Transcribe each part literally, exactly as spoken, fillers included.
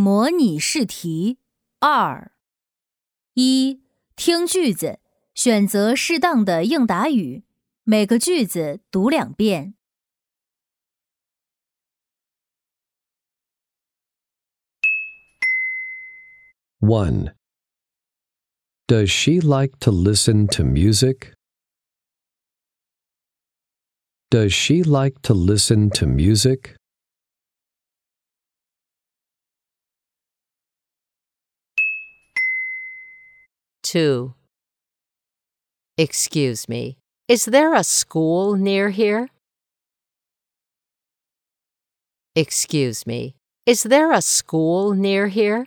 模拟试题二。一、听句子，选择适当的应答语，每个句子读两遍。 one. Does she like to listen to music? Does she like to listen to music? two. Excuse me, is there a school near here? Excuse me, is there a school near here?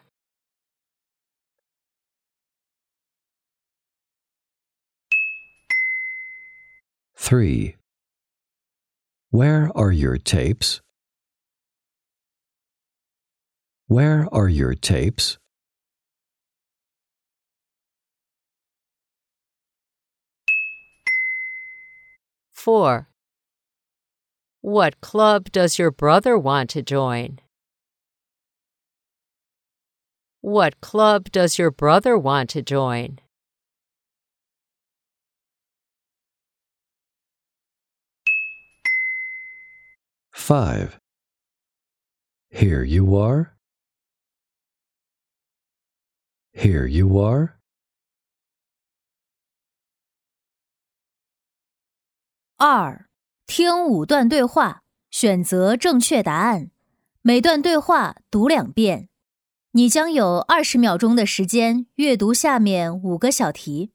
three. Where are your tapes? Where are your tapes? four. What club does your brother want to join? What club does your brother want to join? five. Here you are. Here you are. 二、听五段对话，选择正确答案。每段对话读两遍。你将有二十秒钟的时间阅读下面五个小题。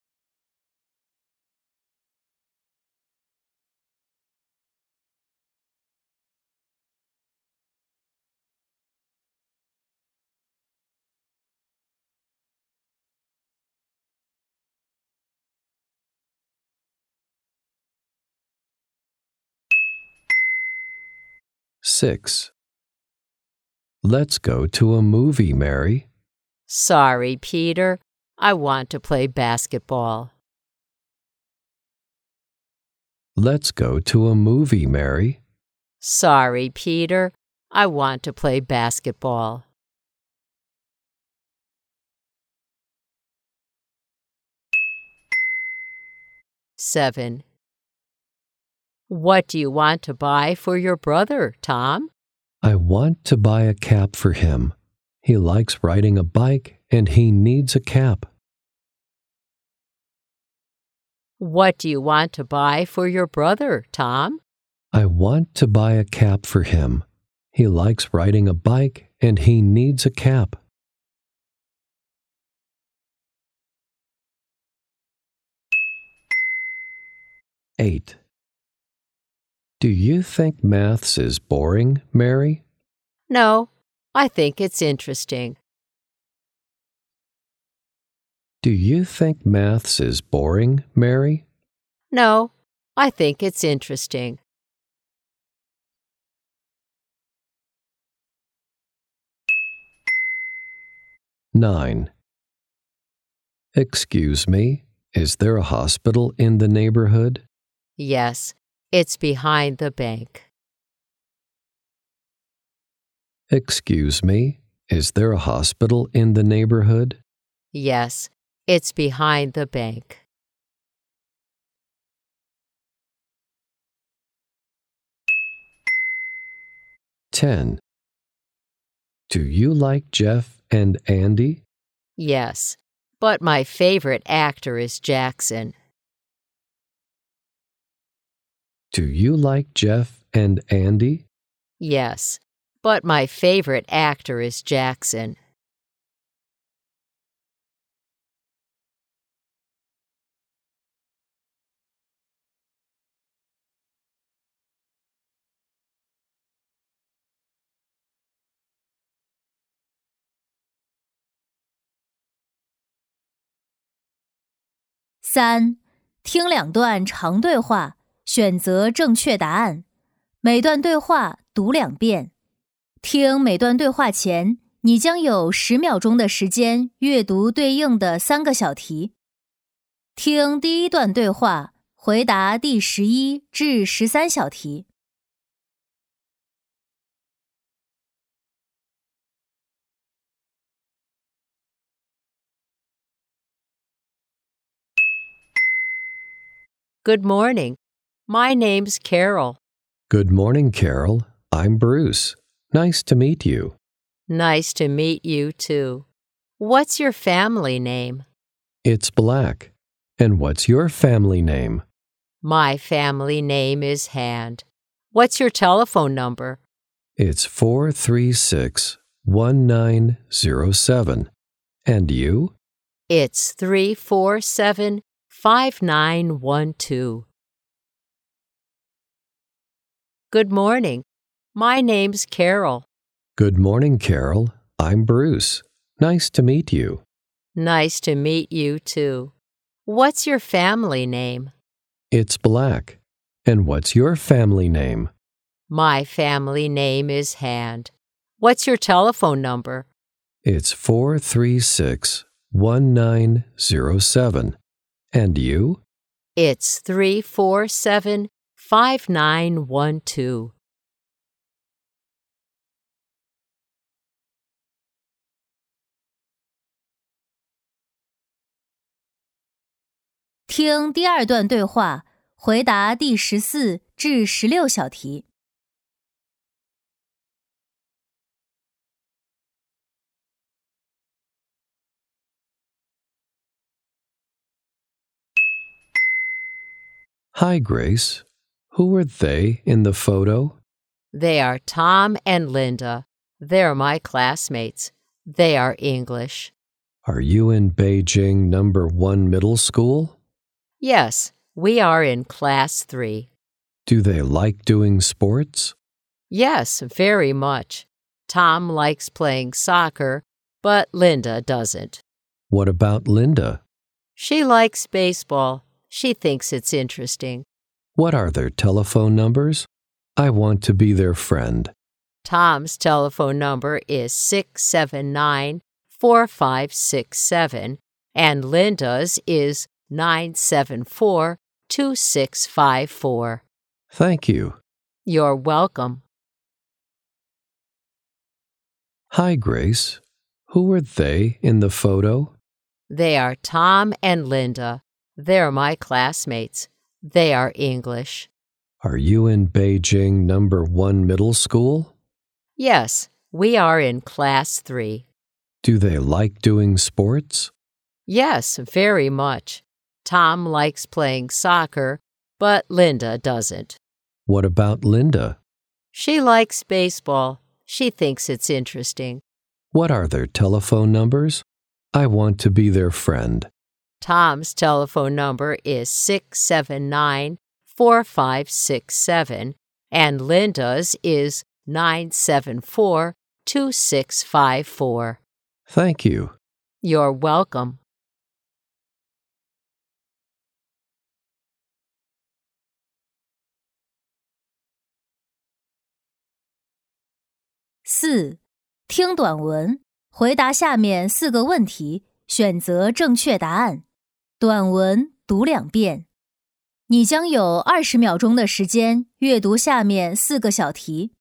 six. Let's go to a movie, Mary. Sorry, Peter. I want to play basketball. Let's go to a movie, Mary. Sorry, Peter. I want to play basketball. seven. What do you want to buy for your brother, Tom? I want to buy a cap for him. He likes riding a bike and he needs a cap. What do you want to buy for your brother, Tom? I want to buy a cap for him. He likes riding a bike and he needs a cap. eight. Do you think maths is boring, Mary? No, I think it's interesting. Do you think maths is boring, Mary? No, I think it's interesting. nine. Excuse me, is there a hospital in the neighborhood? Yes, it's behind the bank. Excuse me, is there a hospital in the neighborhood? Yes, it's behind the bank. ten. Do you like Jeff and Andy? Yes, but my favorite actor is Jackson. Do you like Jeff and Andy? Yes, but my favorite actor is Jackson. 三、听两段长对话，选择正确答案。每段对话读两遍。听每段对话前，你将有十秒钟的时间阅读对应的三个小题。听第一段对话，回答第十一至十三小题。 Good morning. My name's Carol. Good morning, Carol. I'm Bruce. Nice to meet you. Nice to meet you, too. What's your family name? It's Black. And what's your family name? My family name is Hand. What's your telephone number? It's four three six, one nine zero seven. And you? It's three four seven, five nine one two. Good morning. My name's Carol. Good morning, Carol. I'm Bruce. Nice to meet you. Nice to meet you, too. What's your family name? It's Black. And what's your family name? My family name is Hand. What's your telephone number? It's four three six, one nine zero seven. And you? It's three four seven, five nine one two. 听第二段对话，回答第十四至十六小题。 Hi, Grace. Who are they in the photo? They are Tom and Linda. They're my classmates. They are English. Are you in Beijing number one middle school? Yes, we are in class three. Do they like doing sports? Yes, very much. Tom likes playing soccer, but Linda doesn't. What about Linda? She likes baseball. She thinks it's interesting. What are their telephone numbers? I want to be their friend. Tom's telephone number is six seven nine, four five six seven, and Linda's is nine seven four, two six five four. Thank you. You're welcome. Hi, Grace. Who are they in the photo? They are Tom and Linda. They're my classmates. They are English. Are you in Beijing number one middle school? Yes, we are in class three. Do they like doing sports? Yes, very much. Tom likes playing soccer, but Linda doesn't. What about Linda? She likes baseball. She thinks it's interesting. What are their telephone numbers? I want to be their friend. Tom's telephone number is six seven nine, four five six seven, and Linda's is nine seven four, two six five four. Thank you. You're welcome. 四、听短文，回答下面四个问题，选择正确答案。短文读两遍。你将有二十秒钟的时间阅读下面四个小题。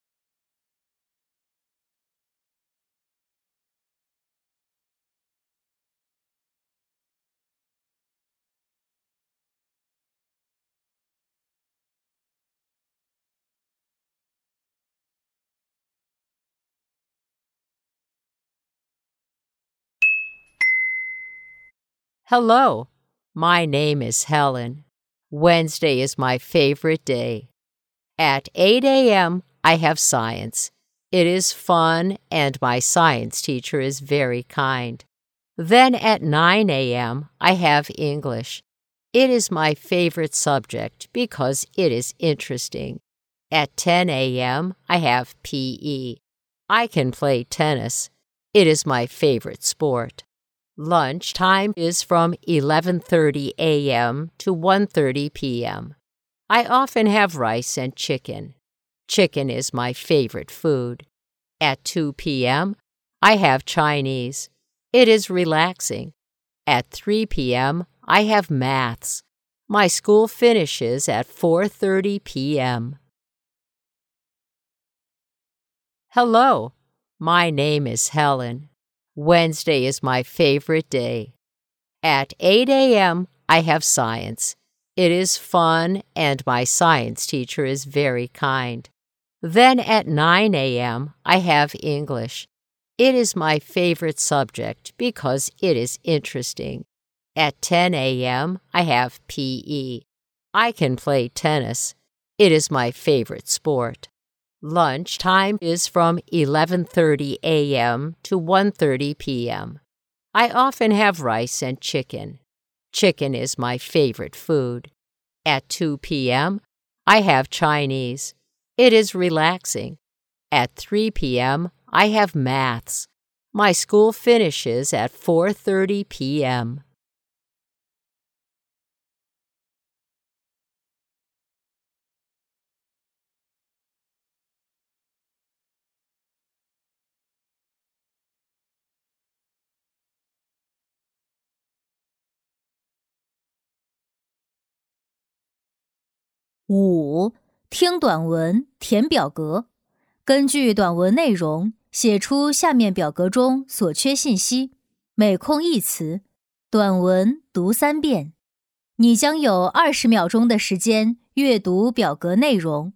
Hello, my name is Helen. Wednesday is my favorite day. At eight a.m., I have science. It is fun, and my science teacher is very kind. Then at nine a.m., I have English. It is my favorite subject because it is interesting. At ten a.m., I have P E. I can play tennis. It is my favorite sport. Lunch time is from eleven thirty a.m. to one thirty p.m. I often have rice and chicken. Chicken is my favorite food. At two p.m., I have Chinese. It is relaxing. At three p.m., I have maths. My school finishes at four thirty p.m. Hello, my name is Helen. Wednesday is my favorite day. At eight a.m., I have science. It is fun, and my science teacher is very kind. Then at nine a.m., I have English. It is my favorite subject because it is interesting. At ten a.m., I have P E. I can play tennis. It is my favorite sport. Lunch time is from eleven thirty a.m. to one thirty p.m. I often have rice and chicken. Chicken is my favorite food. At two p.m., I have Chinese. It is relaxing. At three p.m., I have maths. My school finishes at four thirty p.m. 五、听短文，填表格。根据短文内容，写出下面表格中所缺信息，每空一词。短文读三遍。你将有二十秒钟的时间阅读表格内容。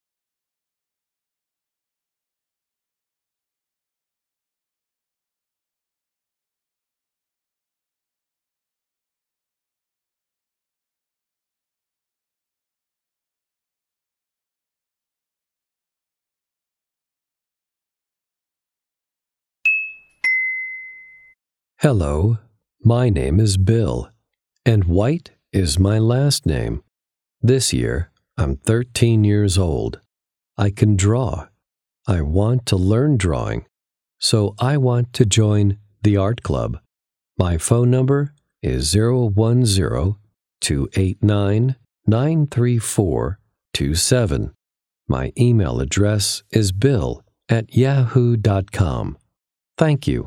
Hello, my name is Bill, and White is my last name. This year, I'm thirteen years old. I can draw. I want to learn drawing, so I want to join the art club. My phone number is zero one zero, two eight nine, nine three four two seven. My email address is bill at yahoo dot com. Thank you.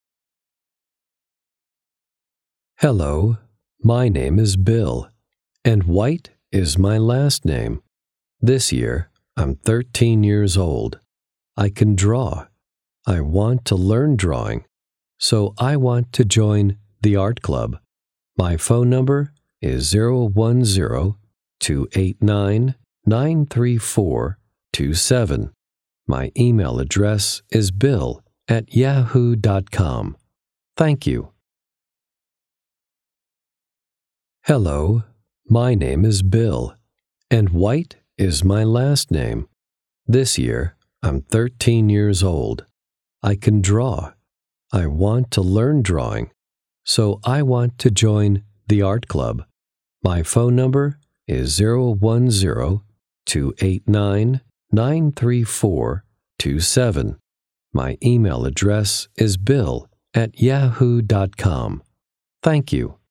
Hello, my name is Bill, and White is my last name. This year, I'm thirteen years old. I can draw. I want to learn drawing, so I want to join the art club. My phone number is zero one zero, two eight nine, nine three four two seven. My email address is bill at yahoo dot com. Thank you. Hello, my name is Bill, and White is my last name. This year, I'm thirteen years old. I can draw. I want to learn drawing, so I want to join the art club. My phone number is zero one zero, two eight nine, nine three four two seven. My email address is bill at yahoo dot com. Thank you.